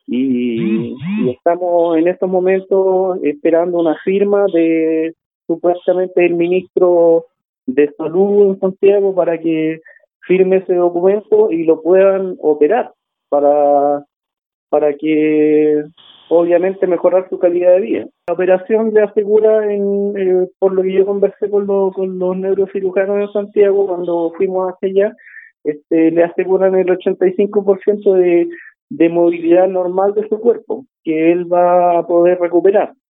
y estamos en estos momentos esperando una firma de supuestamente el ministro de Salud en Santiago para que firme ese documento y lo puedan operar para, para que obviamente mejorar su calidad de vida. La operación le asegura, por lo que yo conversé con los neurocirujanos en Santiago cuando fuimos hacia allá, le aseguran el 85% de movilidad normal de su cuerpo, que él va a poder recuperar.